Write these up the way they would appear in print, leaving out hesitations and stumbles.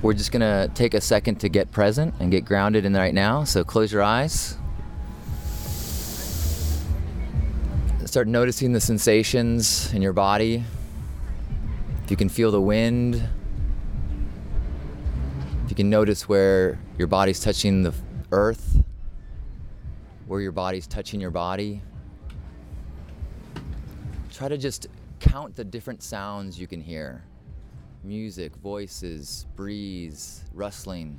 we're just gonna take a second to get present and get grounded in the right now. So close your eyes. Start noticing the sensations in your body. If you can feel the wind, if you can notice where your body's touching the earth, where your body's touching your body. Try to just count the different sounds you can hear. Music, voices, breeze, rustling.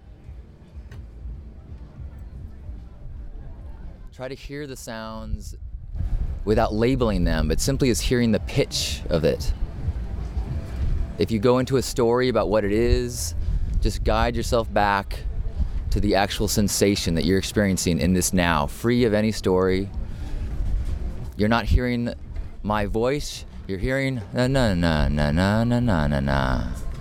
Try to hear the sounds without labeling them, but simply as hearing the pitch of it. If you go into a story about what it is, just guide yourself back to the actual sensation that you're experiencing in this now, free of any story. You're not hearing my voice, you're hearing na na na na na na na na na.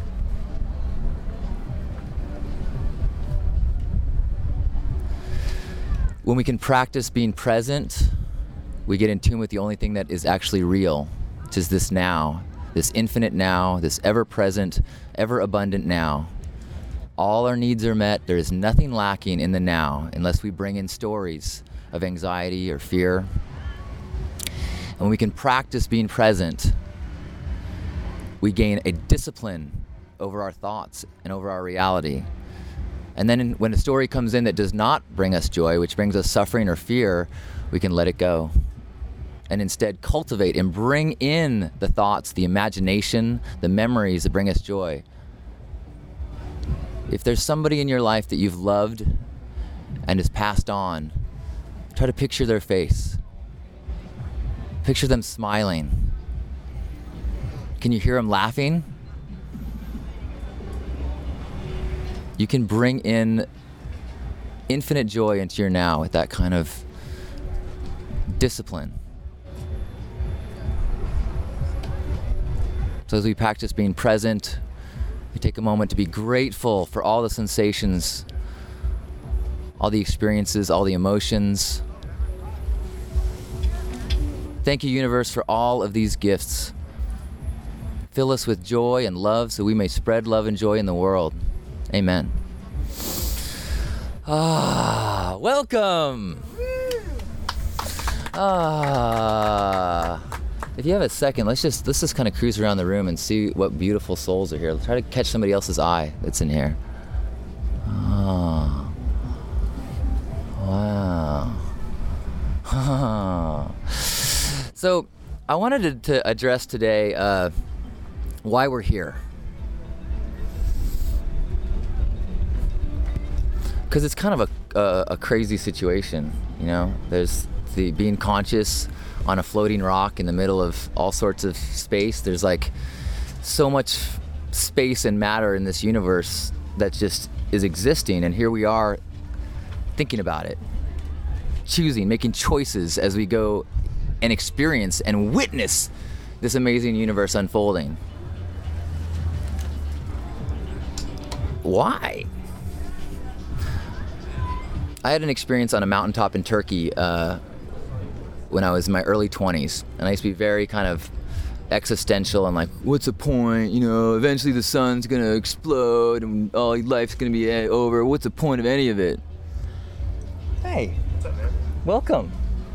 When we can practice being present, we get in tune with the only thing that is actually real, which is this now, this infinite now, this ever-present, ever-abundant now. All our needs are met. There is nothing lacking in the now unless we bring in stories of anxiety or fear. And when we can practice being present, we gain a discipline over our thoughts and over our reality. And then when a story comes in that does not bring us joy, which brings us suffering or fear, we can let it go. And instead cultivate and bring in the thoughts, the imagination, the memories that bring us joy. If there's somebody in your life that you've loved and has passed on, try to picture their face. Picture them smiling. Can you hear them laughing? You can bring in infinite joy into your now with that kind of discipline. So as we practice being present, we take a moment to be grateful for all the sensations, all the experiences, all the emotions. Thank you, universe, for all of these gifts. Fill us with joy and love so we may spread love and joy in the world. Amen. Welcome. If you have a second, let's just kind of cruise around the room and see what beautiful souls are here. Let's try to catch somebody else's eye that's in here. Oh, wow. So I wanted to address today why we're here. Because it's kind of a crazy situation, you know? There's the being conscious on a floating rock in the middle of all sorts of space. There's like so much space and matter in this universe that just is existing, and here we are thinking about it, choosing, making choices as we go and experience and witness this amazing universe unfolding. Why? I had an experience on a mountaintop in Turkey when I was in my early 20s, and I used to be very kind of existential and like, what's the point? You know, eventually the sun's gonna explode and all life's gonna be over. What's the point of any of it? Hey. What's up, man? Welcome.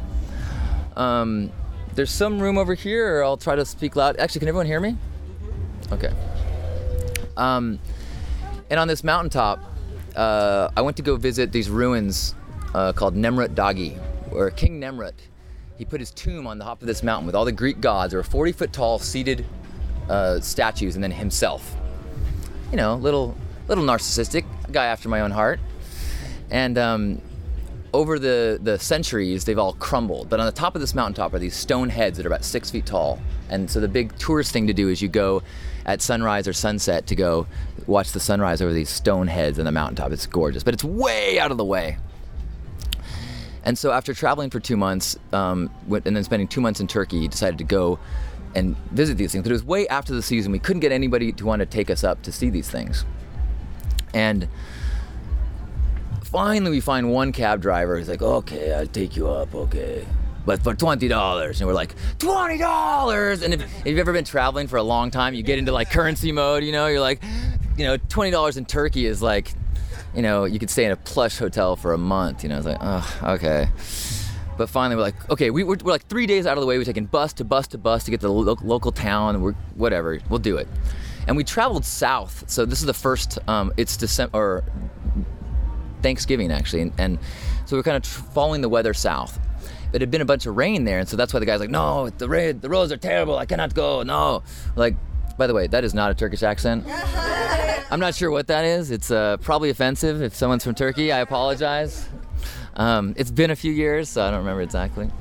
There's some room over here, or I'll try to speak loud. Actually, can everyone hear me? Okay. And on this mountaintop, I went to go visit these ruins called Nemrut Dagi, where King Nemrut, he put his tomb on the top of this mountain with all the Greek gods. There were 40-foot tall seated statues, and then himself. You know, little narcissistic, a guy after my own heart. And over the centuries, they've all crumbled. But on the top of this mountaintop are these stone heads that are about 6 feet tall. And so the big tourist thing to do is you go at sunrise or sunset to go watch the sunrise over these stone heads on the mountaintop. It's gorgeous, but it's way out of the way. And so after traveling for 2 months, and then spending 2 months in Turkey, decided to go and visit these things. But it was way after the season. We couldn't get anybody to want to take us up to see these things. And finally we find one cab driver who's like, okay, I'll take you up, okay. But for $20. And we're like, $20! And if you've ever been traveling for a long time, you get into like currency mode, you know? You're like, $20 in Turkey is like, you could stay in a plush hotel for a month. It's like, oh, okay. But finally, we're like, okay, we're like 3 days out of the way. We're taking bus to bus to bus to get to the local town. And whatever, we'll do it. And we traveled south. So this is the first, it's December, or Thanksgiving actually. And so we're kind of following the weather south. It had been a bunch of rain there. And so that's why the guy's like, no, the roads are terrible. I cannot go, no. Like, by the way, that is not a Turkish accent. I'm not sure what that is. It's probably offensive if someone's from Turkey. I apologize. It's been a few years, so I don't remember exactly.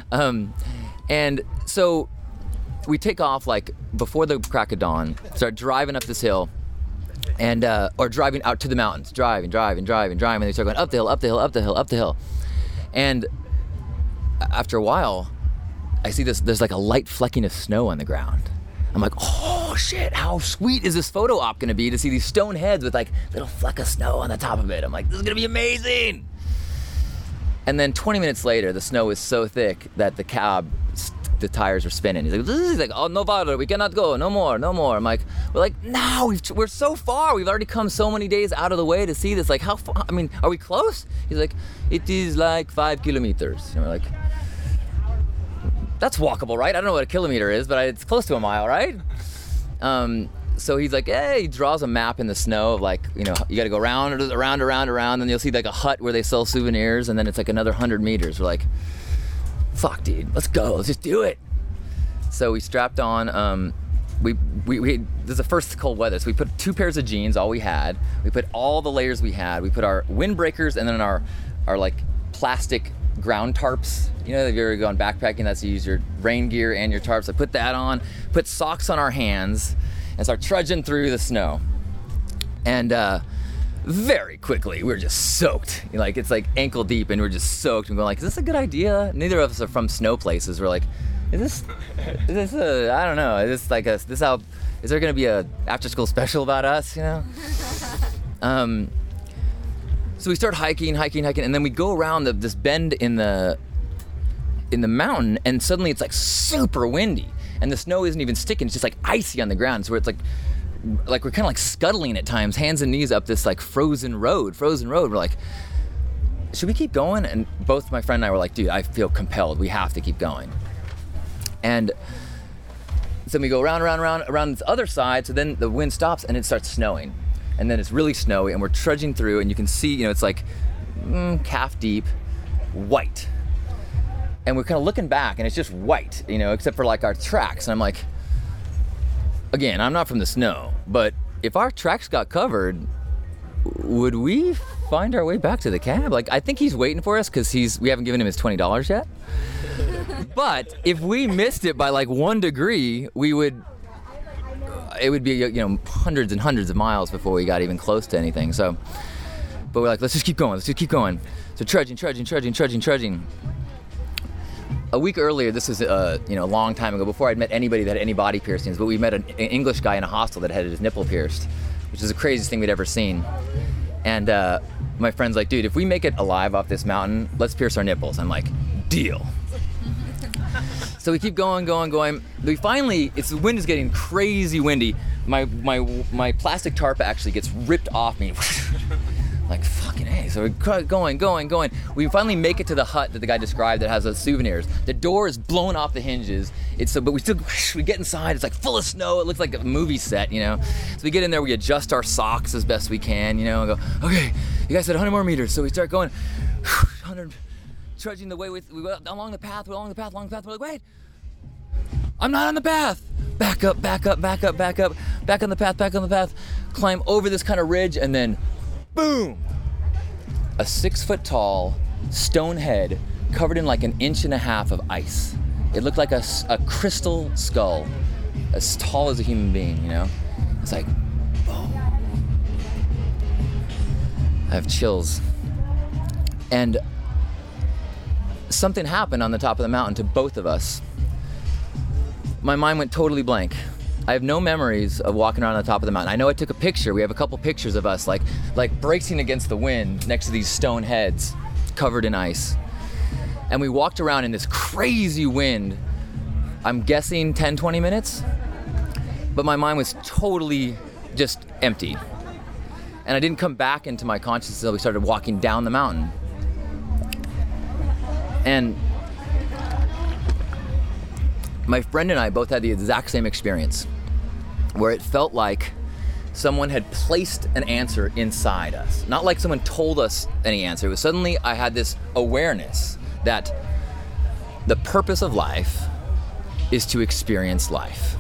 And so we take off like before the crack of dawn, start driving up this hill, and or driving out to the mountains, driving, and they start going up the hill, up the hill, up the hill, up the hill. And after a while, I see there's like a light flecking of snow on the ground. I'm like, oh shit, how sweet is this photo op gonna be to see these stone heads with like little fleck of snow on the top of it? I'm like, this is gonna be amazing. And then 20 minutes later, the snow is so thick that the tires are spinning. He's like, oh, no farther, we cannot go, no more. I'm like, no, we're so far. We've already come so many days out of the way to see this. Like, how far? I mean, are we close? He's like, it is like 5 kilometers. And we're like, that's walkable, right? I don't know what a kilometer is, but it's close to a mile, right? So he's like, hey, he draws a map in the snow of like, you gotta go around, then you'll see like a hut where they sell souvenirs, and then it's like another 100 meters. We're like, fuck, dude, let's go, let's just do it. So we strapped on, we this is the first cold weather, so we put 2 pairs of jeans, all we had. We put all the layers we had. We put our windbreakers and then our like plastic ground tarps. If you've ever gone backpacking, that's you use your rain gear and your tarps. I put that on, put socks on our hands, and start trudging through the snow. And very quickly, we're just soaked. It's like ankle deep, and we're just soaked. And we're like, is this a good idea? Neither of us are from snow places. We're like, is this I don't know. Is there gonna be a after school special about us? So we start hiking, and then we go around this bend in the mountain, and suddenly it's like super windy, and the snow isn't even sticking. It's just like icy on the ground. So it's like we're kind of like scuttling at times, hands and knees up this like frozen road. We're like, should we keep going? And both my friend and I were like, dude, I feel compelled. We have to keep going. And so we go around this other side. So then the wind stops and it starts snowing. And then it's really snowy, and we're trudging through, and you can see, it's like calf deep, white. And we're kind of looking back, and it's just white, except for like our tracks. And I'm like, again, I'm not from the snow, but if our tracks got covered, would we find our way back to the cab? Like, I think he's waiting for us because we haven't given him his $20 yet. But if we missed it by like 1 degree, it would be hundreds and hundreds of miles before we got even close to anything. So, but we're like, let's just keep going. So trudging. A week earlier, this was a long time ago, before I'd met anybody that had any body piercings, but we met an English guy in a hostel that had his nipple pierced, which is the craziest thing we'd ever seen. And my friend's like, dude, if we make it alive off this mountain, let's pierce our nipples. I'm like, deal. So we keep going. We finally, the wind is getting crazy windy. My plastic tarp actually gets ripped off me. Like, fucking A. So we're going. We finally make it to the hut that the guy described that has those souvenirs. The door is blown off the hinges. But we get inside. It's like full of snow. It looks like a movie set, So we get in there. We adjust our socks as best we can, and go, okay, you guys said 100 more meters. So we start going, 100, trudging the way. We go along the path. We're like, wait, I'm not on the path. Back up. Back on the path. Climb over this kind of ridge, and then boom! A 6-foot-tall stone head covered in like 1.5 inches of ice. It looked like a crystal skull, as tall as a human being, It's like, boom. I have chills. And something happened on the top of the mountain to both of us. My mind went totally blank. I have no memories of walking around on the top of the mountain. I know I took a picture. We have a couple pictures of us like bracing against the wind next to these stone heads covered in ice. And we walked around in this crazy wind, I'm guessing 10, 20 minutes. But my mind was totally just empty. And I didn't come back into my consciousness until we started walking down the mountain. And my friend and I both had the exact same experience, where it felt like someone had placed an answer inside us. Not like someone told us any answer. It was suddenly I had this awareness that the purpose of life is to experience life.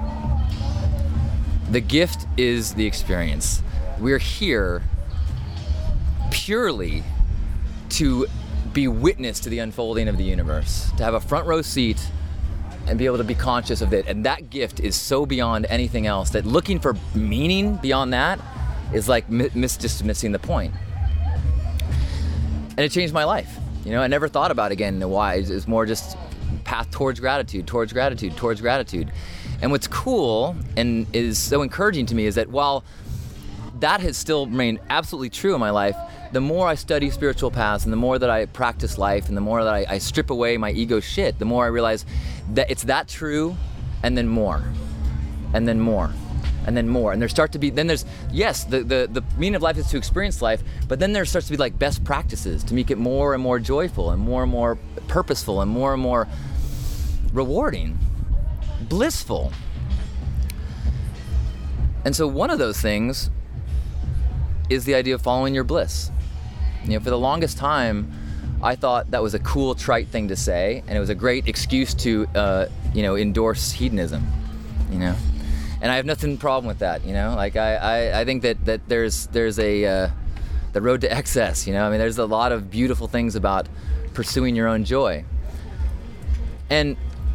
The gift is the experience. We're here purely to be witness to the unfolding of the universe, to have a front row seat and be able to be conscious of it. And that gift is so beyond anything else that looking for meaning beyond that is like just missing the point. And it changed my life. You know, I never thought about again why. It's more just path towards gratitude, towards gratitude, towards gratitude. And what's cool and is so encouraging to me is that while that has still remained absolutely true in my life, the more I study spiritual paths and the more that I practice life and the more that I strip away my ego shit, the more I realize that it's that true, and then more, and then more, and then more. And there start to be, then there's, yes, the meaning of life is to experience life, but then there starts to be like best practices to make it more and more joyful and more purposeful and more rewarding, blissful. And so one of those things is the idea of following your bliss. You know, for the longest time, I thought that was a cool, trite thing to say, and it was a great excuse to, endorse hedonism, you know. And I have nothing problem with that, you know. Like I think that there's the road to excess, you know. I mean, there's a lot of beautiful things about pursuing your own joy. And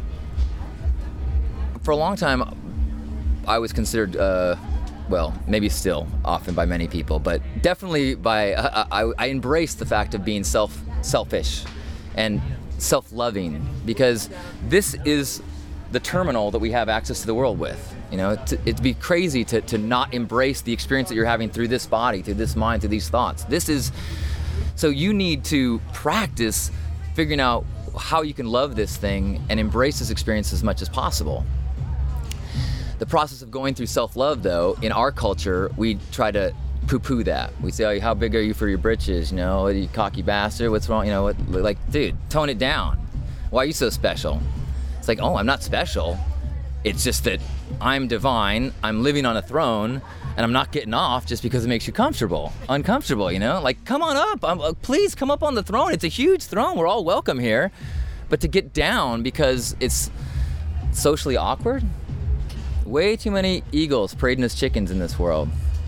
for a long time, I was considered, maybe still often by many people, but definitely I embraced the fact of being selfish and self-loving, because this is the terminal that we have access to the world with. You know, it'd be crazy to not embrace the experience that you're having through this body, through this mind, through these thoughts. So you need to practice figuring out how you can love this thing and embrace this experience as much as possible. The process of going through self-love, though, in our culture, we try to poo-poo that. We say, "Oh, how big are you for your britches? You know, you cocky bastard. What's wrong? You know, dude, tone it down. Why are you so special?" It's like, oh, I'm not special. It's just that I'm divine. I'm living on a throne, and I'm not getting off just because it makes you uncomfortable. You know, like, come on up. Please come up on the throne. It's a huge throne. We're all welcome here. But to get down because it's socially awkward. Way too many eagles parading as chickens in this world.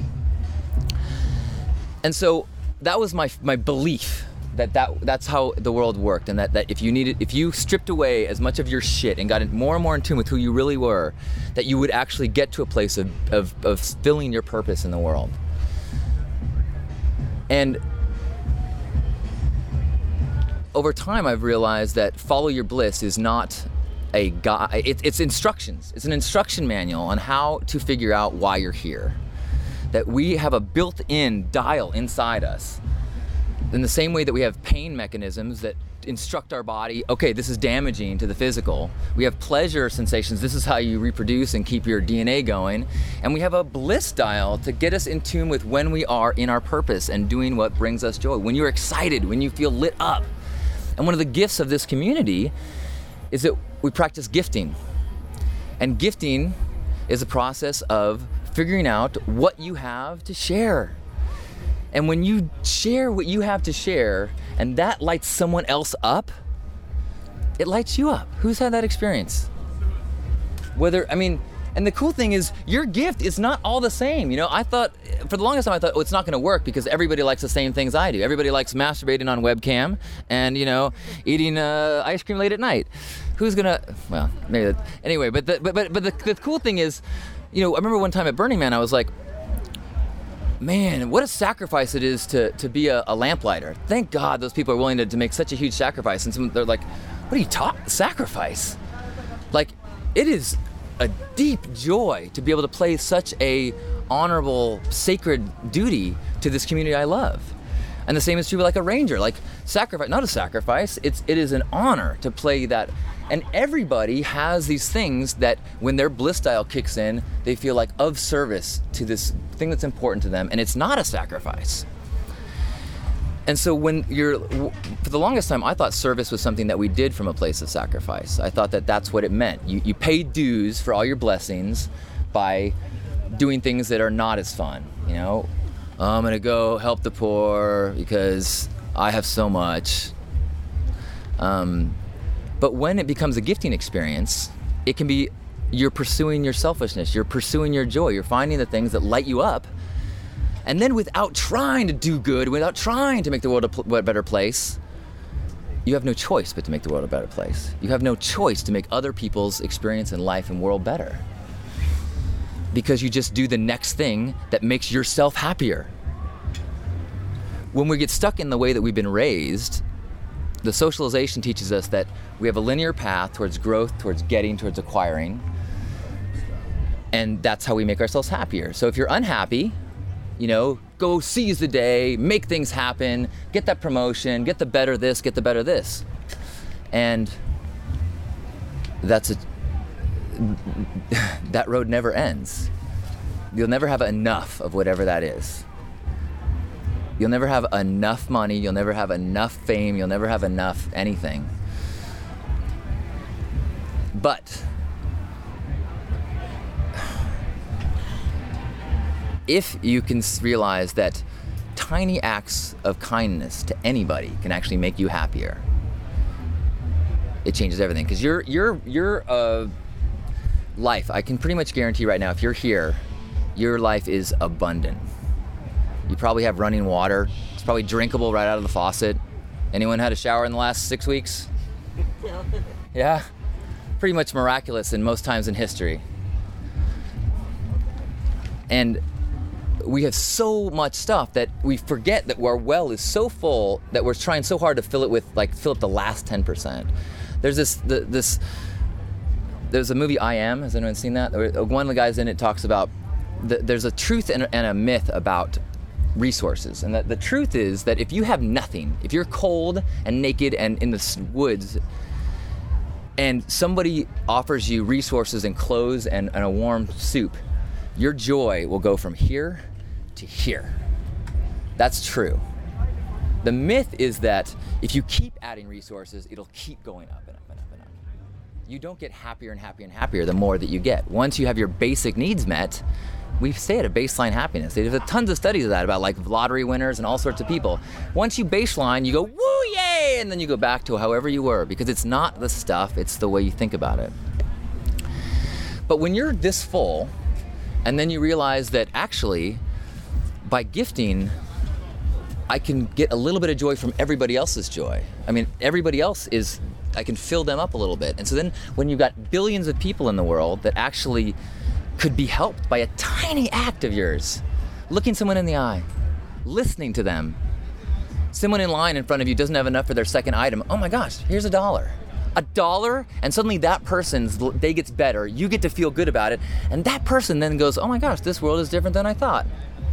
And so that was my belief that's how the world worked, and that if you stripped away as much of your shit and got more and more in tune with who you really were, that you would actually get to a place of filling your purpose in the world. And over time I've realized that follow your bliss is not a guide. It's instructions. It's an instruction manual on how to figure out why you're here. That we have a built-in dial inside us. In the same way that we have pain mechanisms that instruct our body, okay, this is damaging to the physical. We have pleasure sensations. This is how you reproduce and keep your DNA going. And we have a bliss dial to get us in tune with when we are in our purpose and doing what brings us joy. When you're excited, when you feel lit up. And one of the gifts of this community is that we practice gifting. And gifting is a process of figuring out what you have to share. And when you share what you have to share, and that lights someone else up, it lights you up. Who's had that experience? And the cool thing is, your gift is not all the same. You know, for the longest time I thought, it's not gonna work because everybody likes the same things I do. Everybody likes masturbating on webcam and, eating ice cream late at night. Who's gonna, well, maybe that, anyway, but the cool thing is, I remember one time at Burning Man, I was like, man, what a sacrifice it is to be a lamplighter. Thank God those people are willing to make such a huge sacrifice. And they're like, what are you talking, sacrifice? Like, it is a deep joy to be able to play such a honorable, sacred duty to this community I love. And the same is true with like a ranger. Like, sacrifice, not a sacrifice, it is an honor to play that And everybody has these things that when their bliss dial kicks in, they feel like of service to this thing that's important to them, and it's not a sacrifice. And so for the longest time, I thought service was something that we did from a place of sacrifice. I thought that that's what it meant. You paid dues for all your blessings by doing things that are not as fun. Oh, I'm gonna go help the poor because I have so much. But when it becomes a gifting experience, it can be you're pursuing your selfishness, you're pursuing your joy, you're finding the things that light you up. And then without trying to do good, without trying to make the world a better place, you have no choice but to make the world a better place. You have no choice to make other people's experience in life and world better. Because you just do the next thing that makes yourself happier. When we get stuck in the way that we've been raised, the socialization teaches us that we have a linear path towards growth, towards getting, towards acquiring. And that's how we make ourselves happier. So if you're unhappy, go seize the day, make things happen, get that promotion, get the better this, get the better this. And that road never ends. You'll never have enough of whatever that is. You'll never have enough money, you'll never have enough fame, you'll never have enough anything. But if you can realize that tiny acts of kindness to anybody can actually make you happier, it changes everything. Because your life, I can pretty much guarantee right now, if you're here, your life is abundant. You probably have running water. It's probably drinkable right out of the faucet. Anyone had a shower in the last 6 weeks? Yeah? Pretty much miraculous in most times in history. And we have so much stuff that we forget that our well is so full that we're trying so hard to fill it with, fill up the last 10%. There's there's a movie, I Am. Has anyone seen that? One of the guys in it talks about there's a truth and a myth about resources. And the truth is that if you have nothing, if you're cold and naked and in the woods, and somebody offers you resources and clothes and a warm soup, your joy will go from here to here. That's true. The myth is that if you keep adding resources, it'll keep going up and up and up and up. You don't get happier and happier and happier the more that you get. Once you have your basic needs met, we stay at a baseline happiness. There's tons of studies of that about lottery winners and all sorts of people. Once you baseline, you go, woo, yay, and then you go back to however you were, because it's not the stuff, it's the way you think about it. But when you're this full, and then you realize that actually, by gifting, I can get a little bit of joy from everybody else's joy. I mean, everybody else I can fill them up a little bit. And so then when you've got billions of people in the world that actually could be helped by a tiny act of yours, looking someone in the eye, listening to them. Someone in line in front of you doesn't have enough for their second item. Oh my gosh, here's $1. $1, and suddenly that person's day gets better. You get to feel good about it, and that person then goes, oh my gosh, this world is different than I thought.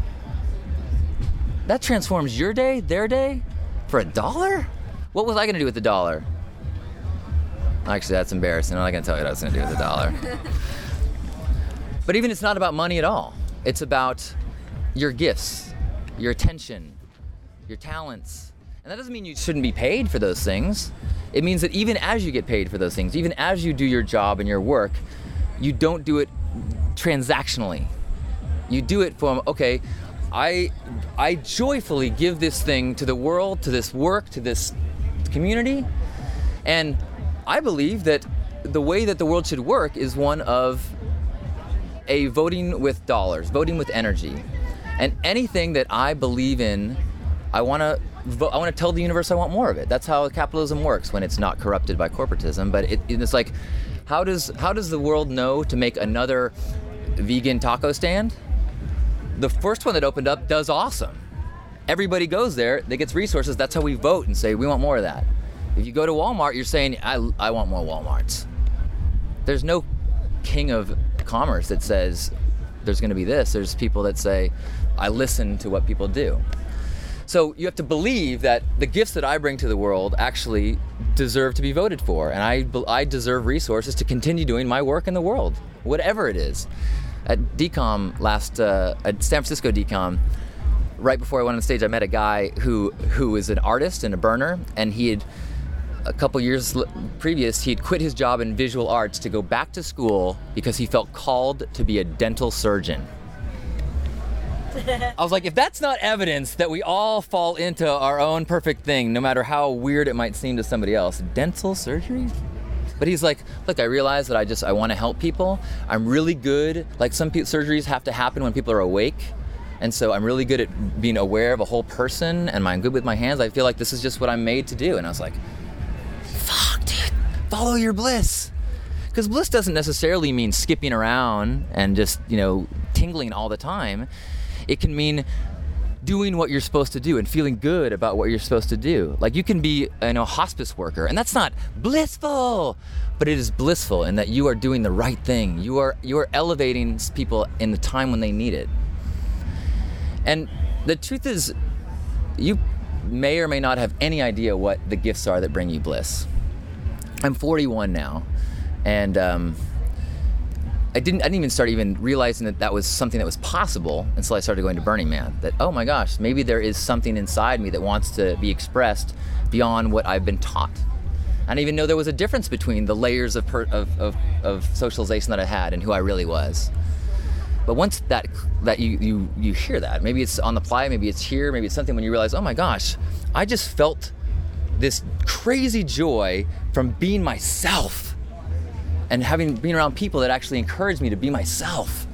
That transforms your day, their day, for $1? What was I gonna do with $1? Actually, that's embarrassing. I'm not gonna tell you what I was gonna do with $1. But even it's not about money at all. It's about your gifts, your attention, your talents. And that doesn't mean you shouldn't be paid for those things. It means that even as you get paid for those things, even as you do your job and your work, you don't do it transactionally. You do it from, okay, I joyfully give this thing to the world, to this work, to this community. And I believe that the way that the world should work is one of a voting with dollars, voting with energy. And anything that I believe in, I want to tell the universe I want more of it. That's how capitalism works when it's not corrupted by corporatism. But it's like, how does the world know to make another vegan taco stand? The first one that opened up does awesome. Everybody goes there, they get resources. That's how we vote and say we want more of that. If you go to Walmart, you're saying I want more Walmarts. There's no king of commerce that says there's going to be this. There's people that say I listen to what people do. So you have to believe that the gifts that I bring to the world actually deserve to be voted for, and I deserve resources to continue doing my work in the world, whatever it is. At DCOM at San Francisco DCOM, right before I went on stage, I met a guy who was an artist and a burner, and he had, a couple years previous, he had quit his job in visual arts to go back to school because he felt called to be a dental surgeon. I was like, if that's not evidence that we all fall into our own perfect thing, no matter how weird it might seem to somebody else, dental surgery? But he's like, look, I realize that I want to help people. I'm really good, like some surgeries have to happen when people are awake. And so I'm really good at being aware of a whole person, and I'm good with my hands. I feel like this is just what I'm made to do. And I was like, fuck, dude, follow your bliss. Because bliss doesn't necessarily mean skipping around and just, tingling all the time. It can mean doing what you're supposed to do and feeling good about what you're supposed to do. Like you can be a hospice worker, and that's not blissful, but it is blissful in that you are doing the right thing. You are elevating people in the time when they need it. And the truth is, you may or may not have any idea what the gifts are that bring you bliss. I'm 41 now, and I didn't even start realizing that was something that was possible until I started going to Burning Man. That, oh my gosh, maybe there is something inside me that wants to be expressed beyond what I've been taught. I didn't even know there was a difference between the layers of socialization that I had and who I really was. But once that you hear that, maybe it's on the fly, maybe it's here, maybe it's something when you realize, oh my gosh, I just felt this crazy joy from being myself. And being around people that actually encourage me to be myself.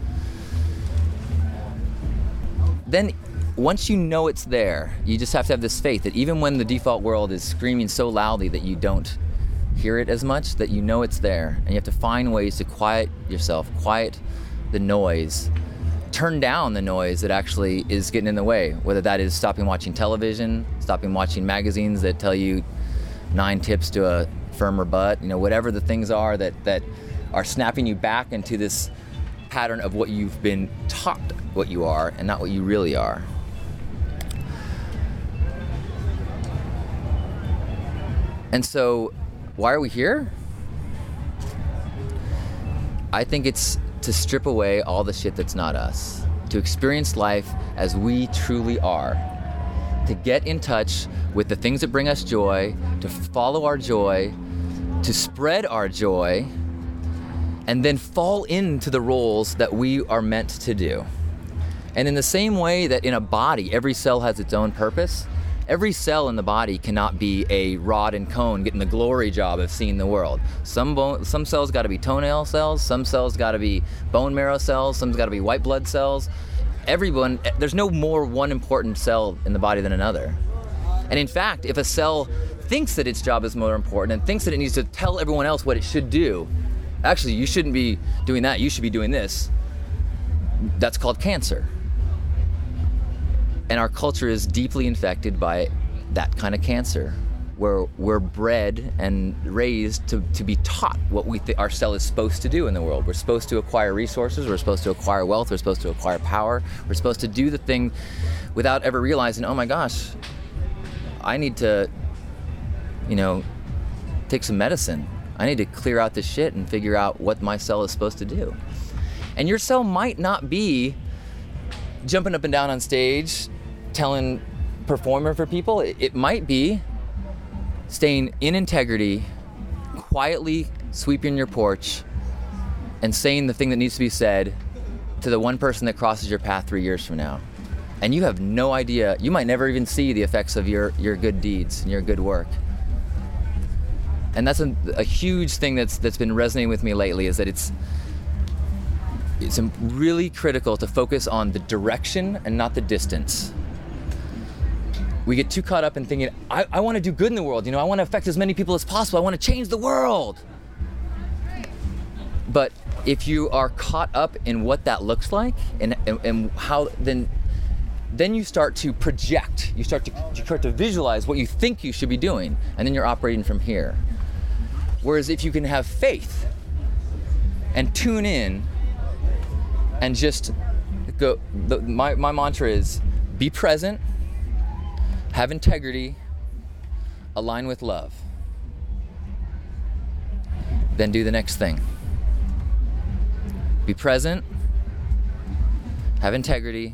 Then once you know it's there, you just have to have this faith that even when the default world is screaming so loudly that you don't hear it as much, that you know it's there. And you have to find ways to quiet yourself, quiet the noise, turn down the noise that actually is getting in the way, whether that is stopping watching television, stopping watching magazines that tell you 9 tips to a firmer butt, whatever the things are that are snapping you back into this pattern of what you've been taught what you are and not what you really are. And so, why are we here? I think it's to strip away all the shit that's not us, to experience life as we truly are, to get in touch with the things that bring us joy, to follow our joy, to spread our joy, and then fall into the roles that we are meant to do. And in the same way that in a body, every cell has its own purpose, every cell in the body cannot be a rod and cone getting the glory job of seeing the world. Some cells got to be toenail cells, some cells got to be bone marrow cells, some's got to be white blood cells. There's no more one important cell in the body than another. And in fact, if a cell thinks that its job is more important and thinks that it needs to tell everyone else what it should do, actually, you shouldn't be doing that, you should be doing this. That's called cancer. And our culture is deeply infected by that kind of cancer, where we're bred and raised to be taught what our cell is supposed to do in the world. We're supposed to acquire resources, we're supposed to acquire wealth, we're supposed to acquire power, we're supposed to do the thing without ever realizing, oh my gosh, I need to, take some medicine. I need to clear out this shit and figure out what my cell is supposed to do. And your cell might not be jumping up and down on stage, performing for people. It might be staying in integrity, quietly sweeping your porch, and saying the thing that needs to be said to the one person that crosses your path 3 years from now. And you have no idea, you might never even see the effects of your good deeds and your good work. And that's a huge thing that's been resonating with me lately, is that it's really critical to focus on the direction and not the distance. We get too caught up in thinking, I want to do good in the world, I want to affect as many people as possible, I want to change the world. But if you are caught up in what that looks like and how, then you start to project, you start to visualize what you think you should be doing, and then you're operating from here. Whereas if you can have faith and tune in and just go, my mantra is be present, have integrity, align with love. Then do the next thing. Be present, have integrity,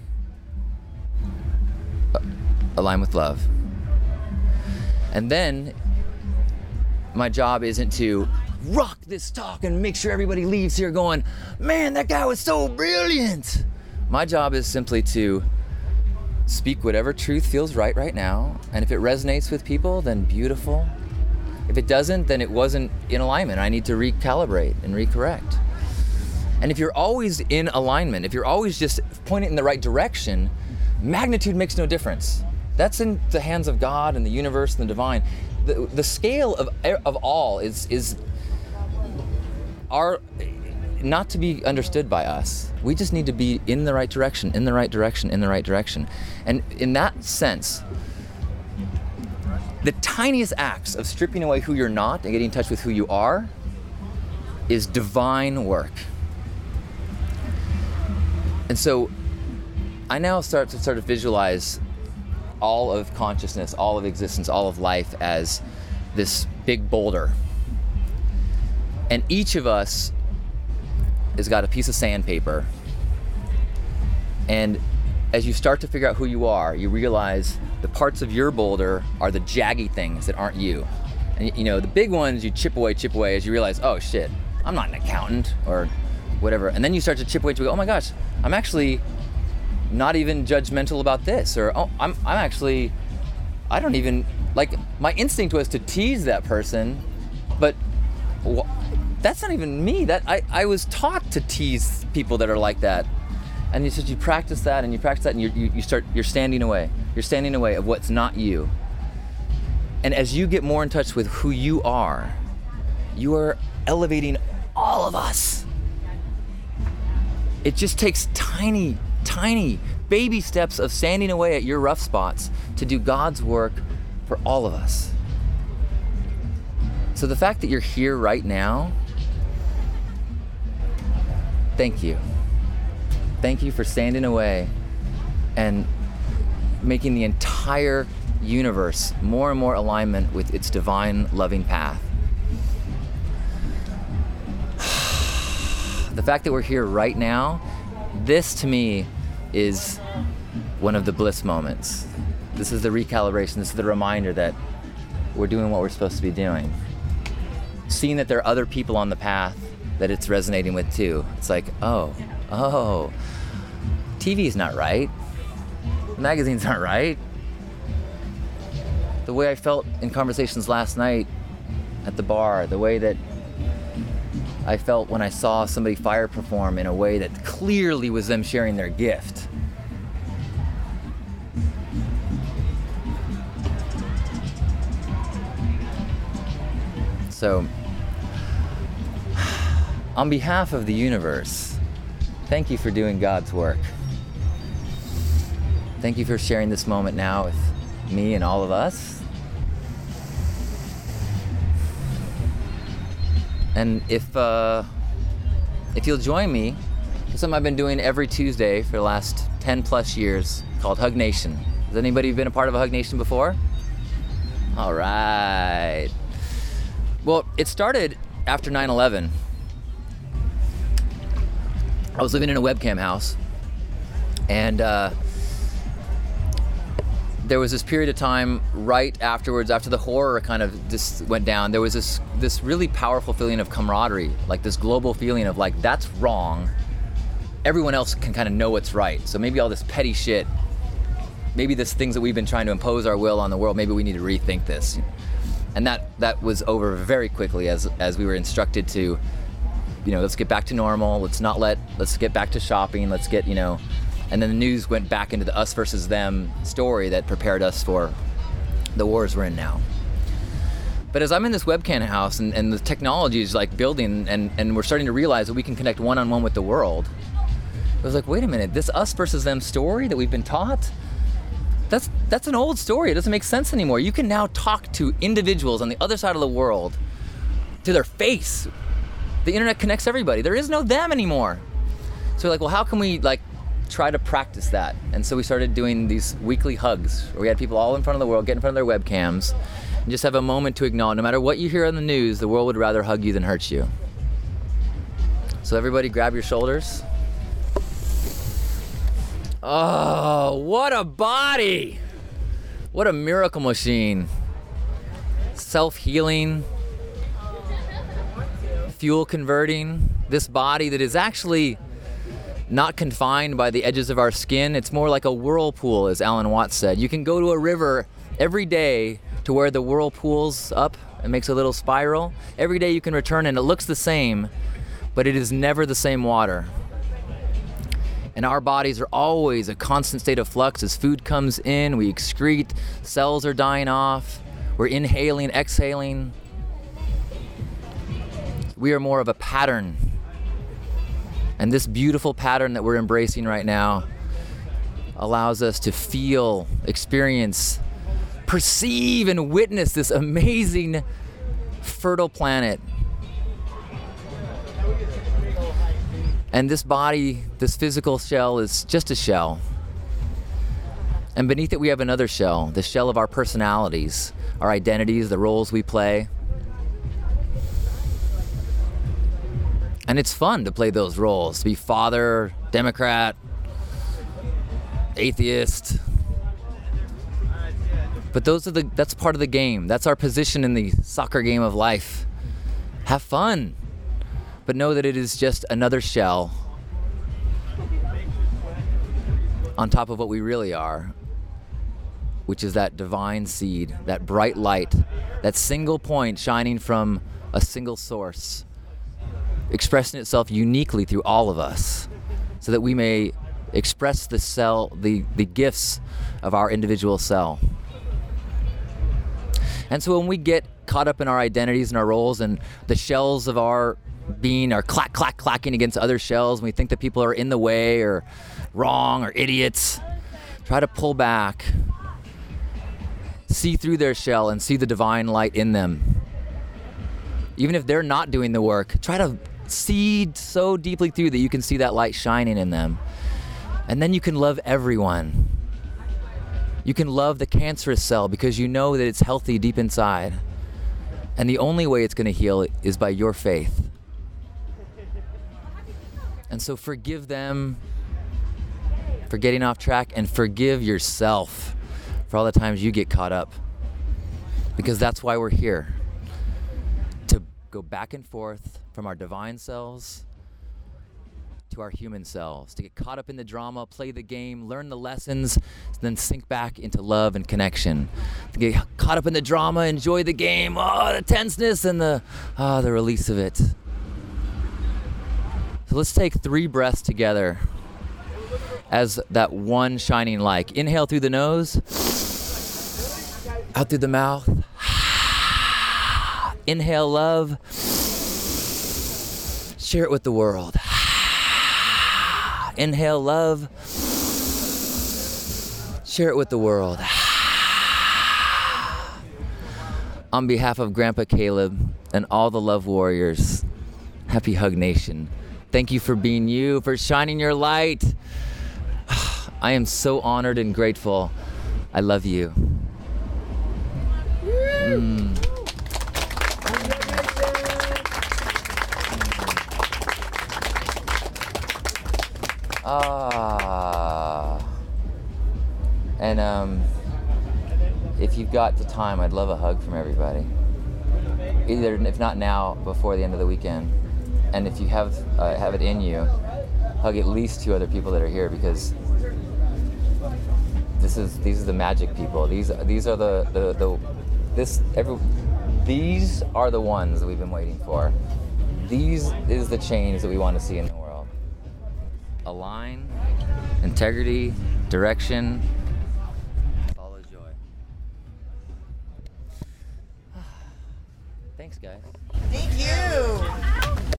align with love. And then my job isn't to rock this talk and make sure everybody leaves here going, man, that guy was so brilliant. My job is simply to speak whatever truth feels right now. And if it resonates with people, then beautiful. If it doesn't, then it wasn't in alignment. I need to recalibrate and recorrect. And if you're always in alignment, if you're always just pointing in the right direction, magnitude makes no difference. That's in the hands of God and the universe and the divine. The scale of all is not to be understood by us. We just need to be in the right direction, in the right direction, in the right direction. And in that sense, the tiniest acts of stripping away who you're not and getting in touch with who you are is divine work. And so I now start to visualize all of consciousness, all of existence, all of life as this big boulder. And each of us has got a piece of sandpaper. And as you start to figure out who you are, you realize the parts of your boulder are the jaggy things that aren't you. And you know, the big ones you chip away as you realize, oh shit, I'm not an accountant or whatever. And then you start to chip away to go, oh my gosh, I'm actually not even judgmental about this, or oh, I'm actually, I don't even, like, my instinct was to tease that person, but that's not even me. That I was taught to tease people that are like that. And you practice that and you practice that and you're standing away. You're standing away of what's not you. And as you get more in touch with who you are elevating all of us. It just takes tiny baby steps of standing away at your rough spots to do God's work for all of us. So the fact that you're here right now, thank you. Thank you for standing away and making the entire universe more and more alignment with its divine loving path. The fact that we're here right now, this to me is one of the bliss moments. This is the recalibration. This is the reminder that we're doing what we're supposed to be doing. Seeing that there are other people on the path that it's resonating with too. It's like, oh, TV's not right. Magazines aren't right. The way I felt in conversations last night at the bar, the way that I felt when I saw somebody fire perform in a way that clearly was them sharing their gift. So, on behalf of the universe, thank you for doing God's work. Thank you for sharing this moment now with me and all of us. And if you'll join me, it's something I've been doing every Tuesday for the last 10 plus years called Hug Nation. Has anybody been a part of a Hug Nation before? All right. Well, it started after 9/11. I was living in a webcam house, and there was this period of time right afterwards, after the horror kind of just went down, there was this really powerful feeling of camaraderie, like this global feeling of like, that's wrong. Everyone else can kind of know what's right. So maybe all this petty shit, maybe this things that we've been trying to impose our will on the world, maybe we need to rethink this. And that was over very quickly as we were instructed to, let's get back to normal. Let's get back to shopping. Let's get, and then the news went back into the us versus them story that prepared us for the wars we're in now. But as I'm in this webcam house and the technology is like building and we're starting to realize that we can connect one-on-one with the world, it was like, wait a minute, this us versus them story that we've been taught, that's an old story. It doesn't make sense anymore. You can now talk to individuals on the other side of the world to their face. The internet connects everybody. There is no them anymore. So we're like, well, how can we try to practice that. And so we started doing these weekly hugs where we had people all in front of the world, get in front of their webcams, and just have a moment to acknowledge, no matter what you hear on the news, the world would rather hug you than hurt you. So everybody grab your shoulders. Oh, what a body! What a miracle machine. Self-healing, fuel converting. This body that is actually not confined by the edges of our skin. It's more like a whirlpool, as Alan Watts said. You can go to a river every day to where the whirlpool's up and makes a little spiral. Every day you can return and it looks the same, but it is never the same water. And our bodies are always a constant state of flux. As food comes in, we excrete, cells are dying off, we're inhaling, exhaling. We are more of a pattern. And this beautiful pattern that we're embracing right now allows us to feel, experience, perceive, and witness this amazing, fertile planet. And this body, this physical shell, is just a shell. And beneath it we have another shell, the shell of our personalities, our identities, the roles we play. And it's fun to play those roles, to be father, Democrat, atheist. But that's part of the game. That's our position in the soccer game of life. Have fun. But know that it is just another shell on top of what we really are, which is that divine seed, that bright light, that single point shining from a single source, expressing itself uniquely through all of us, so that we may express the gifts of our individual cell. And so when we get caught up in our identities and our roles, and the shells of our being are clacking against other shells, and we think that people are in the way or wrong or idiots, try to pull back, see through their shell and see the divine light in them. Even if they're not doing the work, try to see so deeply through that you can see that light shining in them. And then you can love everyone. You can love the cancerous cell because you know that it's healthy deep inside. And the only way it's going to heal is by your faith. And so forgive them for getting off track, and forgive yourself for all the times you get caught up. Because that's why we're here. To go back and forth from our divine selves to our human selves. To get caught up in the drama, play the game, learn the lessons, then sink back into love and connection. To get caught up in the drama, enjoy the game, the tenseness and the release of it. So let's take 3 breaths together as that one shining light. Inhale through the nose, out through the mouth. Inhale love, share it with the world. Inhale love, share it with the world. On behalf of Grandpa Caleb and all the Love Warriors, happy Hug Nation. Thank you for being you, for shining your light. I am so honored and grateful. I love you. And if you've got the time, I'd love a hug from everybody. Either, if not now, before the end of the weekend. And if you have it in you, hug at least 2 other people that are here, because these are the magic people. These are these are the ones that we've been waiting for. These is the change that we want to see in the world. Align, integrity, direction, follow joy. Thanks, guys. Thank you.